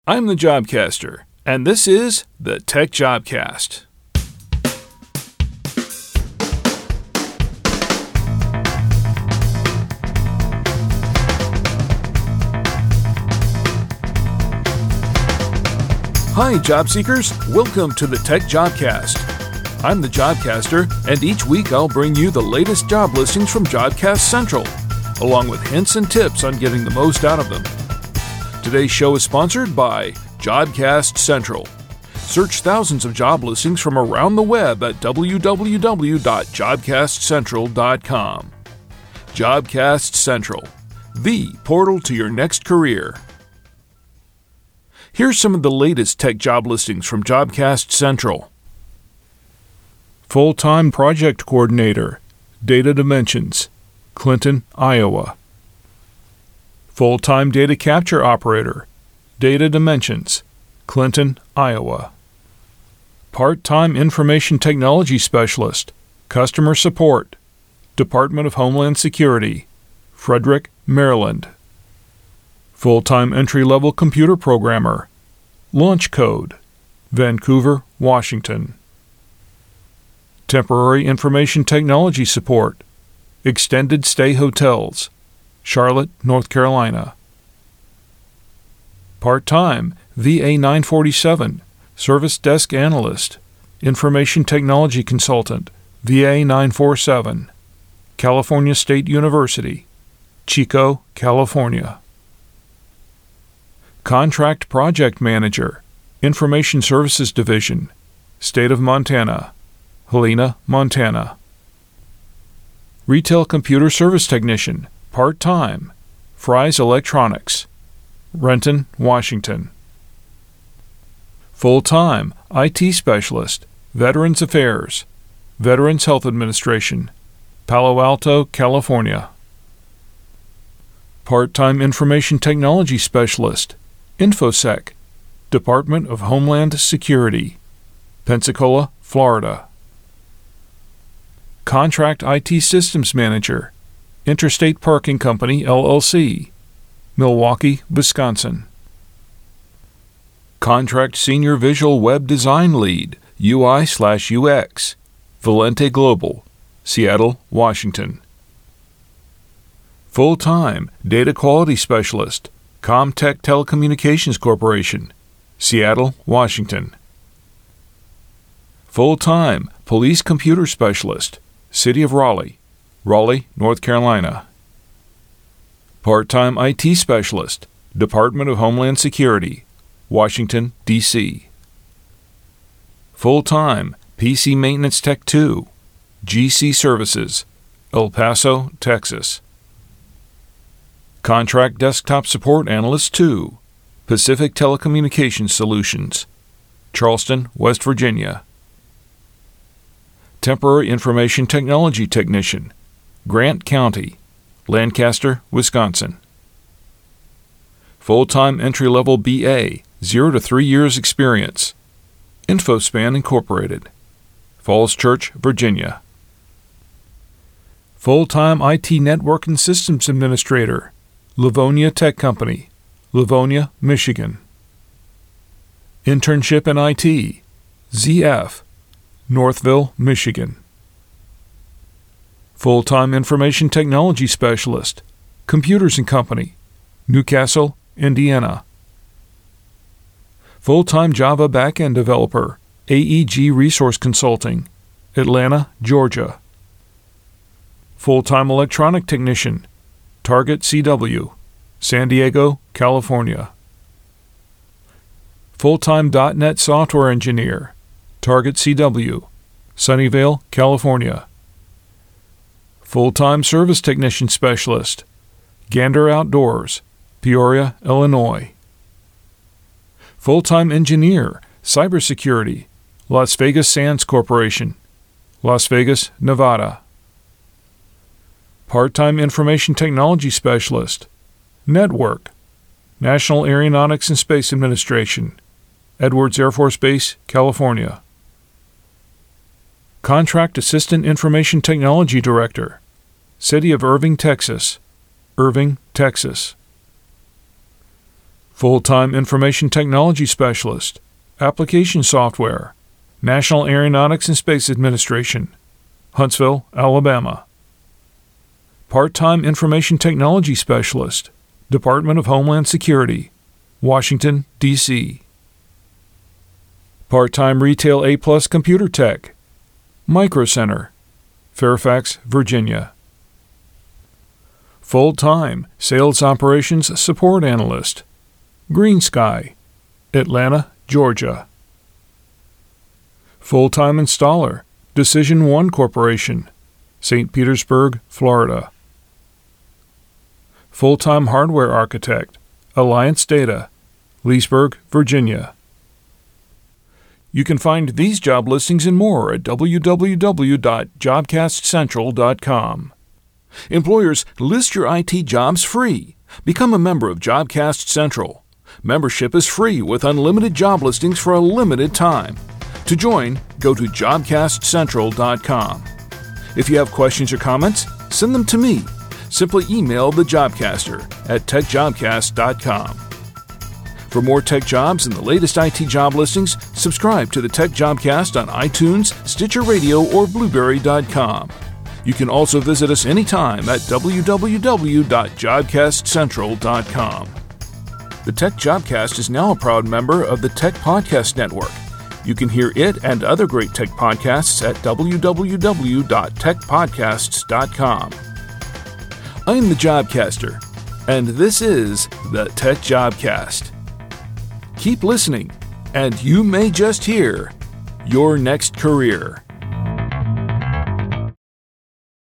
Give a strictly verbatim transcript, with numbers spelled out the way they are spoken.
I'm the Jobcaster, and this is the Tech Jobcast. Hi, job seekers. Welcome to the Tech Jobcast. I'm the Jobcaster, and each week I'll bring you the latest job listings from Jobcast Central, along with hints and tips on getting the most out of them. Today's show is sponsored by Jobcast Central. Search thousands of job listings from around the web at w w w dot jobcast central dot com. Jobcast Central, the portal to your next career. Here's some of the latest tech job listings from Jobcast Central. Full-time Project Coordinator, Data Dimensions, Clinton, Iowa. Full-time Data Capture Operator, Data Dimensions, Clinton, Iowa. Part-time Information Technology Specialist, Customer Support, Department of Homeland Security, Frederick, Maryland. Full-time Entry-Level Computer Programmer, Launch Code, Vancouver, Washington. Temporary Information Technology Support, Extended Stay Hotels, Charlotte, North Carolina. Part-time V A nine forty-seven, Service Desk Analyst, Information Technology Consultant, V A nine forty-seven, California State University, Chico, California. Contract Project Manager, Information Services Division, State of Montana, Helena, Montana. Retail Computer Service Technician, Part-time, Fry's Electronics, Renton, Washington. Full-time I T Specialist, Veterans Affairs, Veterans Health Administration, Palo Alto, California. Part-time Information Technology Specialist, InfoSec, Department of Homeland Security, Pensacola, Florida. Contract I T Systems Manager, Interstate Parking Company, L L C, Milwaukee, Wisconsin. Contract Senior Visual Web Design Lead, U I slash U X, Valente Global, Seattle, Washington. Full-time Data Quality Specialist, Comtech Telecommunications Corporation, Seattle, Washington. Full-time Police Computer Specialist, City of Raleigh, Raleigh, North Carolina. Part-time I T Specialist, Department of Homeland Security, Washington, D C Full-time P C Maintenance Tech two, G C Services, El Paso, Texas. Contract Desktop Support Analyst two, Pacific Telecommunications Solutions, Charleston, West Virginia. Temporary Information Technology Technician, Grant County, Lancaster, Wisconsin. Full-time Entry-Level B A, zero to three years experience, InfoSpan Incorporated, Falls Church, Virginia. Full-time I T Network and Systems Administrator, Livonia Tech Company, Livonia, Michigan. Internship in I T, Z F, Northville, Michigan. Full-time Information Technology Specialist, Computers and Company, Newcastle, Indiana. Full-time Java Backend Developer, A E G Resource Consulting, Atlanta, Georgia. Full-time Electronic Technician, Target C W, San Diego, California. Full-time dot net Software Engineer, Target C W, Sunnyvale, California. Full-time Service Technician Specialist, Gander Outdoors, Peoria, Illinois. Full-time Engineer, Cybersecurity, Las Vegas Sands Corporation, Las Vegas, Nevada. Part-time Information Technology Specialist, Network, National Aeronautics and Space Administration, Edwards Air Force Base, California. Contract Assistant Information Technology Director, City of Irving, Texas, Irving, Texas. Full-time Information Technology Specialist, Application Software, National Aeronautics and Space Administration, Huntsville, Alabama. Part-time Information Technology Specialist, Department of Homeland Security, Washington, D C Part-time Retail A-Plus Computer Tech, Micro Center, Fairfax, Virginia. Full-time Sales Operations Support Analyst, Green Sky, Atlanta, Georgia. Full-time Installer, Decision One Corporation, Saint Petersburg, Florida. Full-time Hardware Architect, Alliance Data, Leesburg, Virginia. You can find these job listings and more at w w w dot jobcast central dot com. Employers, list your I T jobs free. Become a member of Jobcast Central. Membership is free with unlimited job listings for a limited time. To join, go to jobcast central dot com. If you have questions or comments, send them to me. Simply email the Jobcaster at tech jobcast dot com. For more tech jobs and the latest I T job listings, subscribe to the Tech Jobcast on iTunes, Stitcher Radio, or Blueberry dot com. You can also visit us anytime at w w w dot jobcast central dot com. The Tech Jobcast is now a proud member of the Tech Podcast Network. You can hear it and other great tech podcasts at w w w dot tech podcasts dot com. I'm the Jobcaster, and this is the Tech Jobcast. Keep listening, and you may just hear your next career.